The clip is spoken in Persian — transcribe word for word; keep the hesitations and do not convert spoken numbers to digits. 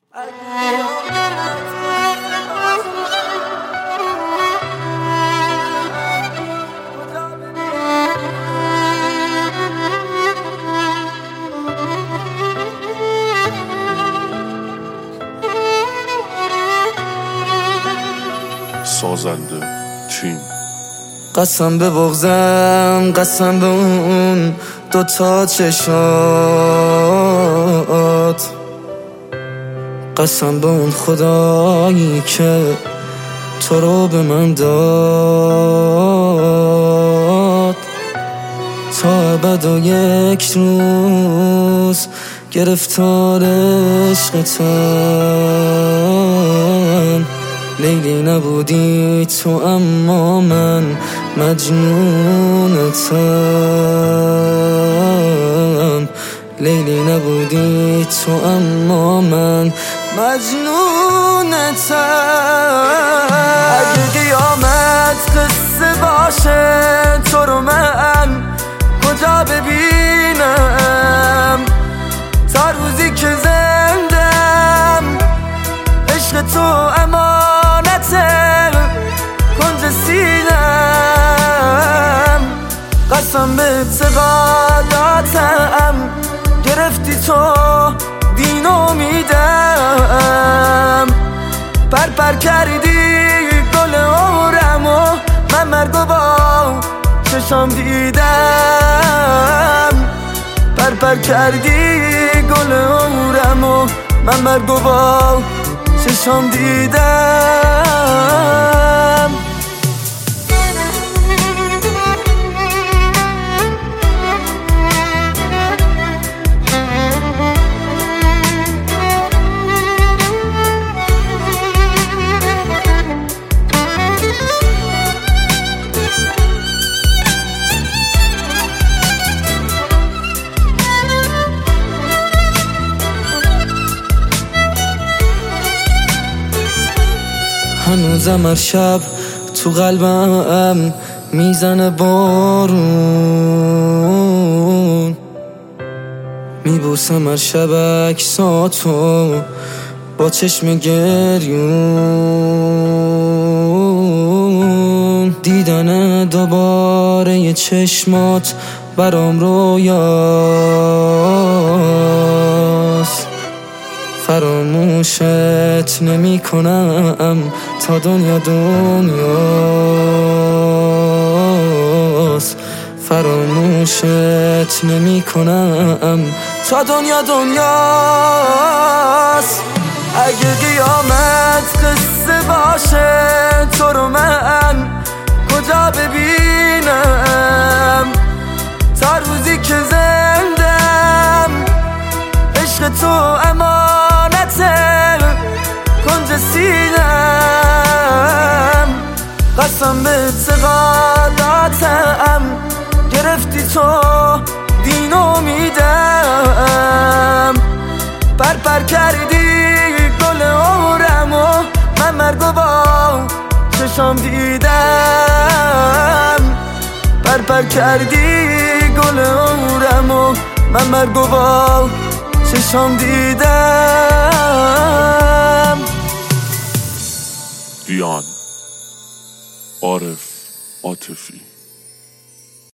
سازنده تیم. قسم به بغضم، قسم به اون دوتا چشات، قسم به اون خدایی که تو رو به من داد. تا ابد و یک روز گرفتار عشقتم. لیلی نبودی تو اما من مجنونتم. لیلی نبودی تو اما من مجنونتم. اگه قیامت قصه باشه تو رو من کجا ببینم؟ تا روزی که زندم عشق تو امانته کنج سینم. قسم به اعتقاداتم گرفتی تو دین امیدم. پر پر کردی گل عمرم و من مرگو با چشام دیدم. پر پر کردی گل عمرم و من مرگو با چشام دیدم. هنوزم هر شب تو قلبم میزنه بارون. میبوسم هر شب عکساتو با چشم گریون. دیدن دوباره یه چشمات برام رویاست. فراموشت نمی کنم تا دنیا دنیاست. فراموشت نمی کنم تا دنیا دنیاست. اگه قیامت قصه باشه تو رو من کجا ببینم؟ تا روزی که زندم عشق تو امانته کنج سینم. قسم به اعتقاداتم گرفتی تو دین امیدم. پر پر کردی گل عمرم و من مرگو با چشام دیدم. پر پر کردی گل عمرم و من مرگو با چشام دیدم. دیان عارف عاطفی.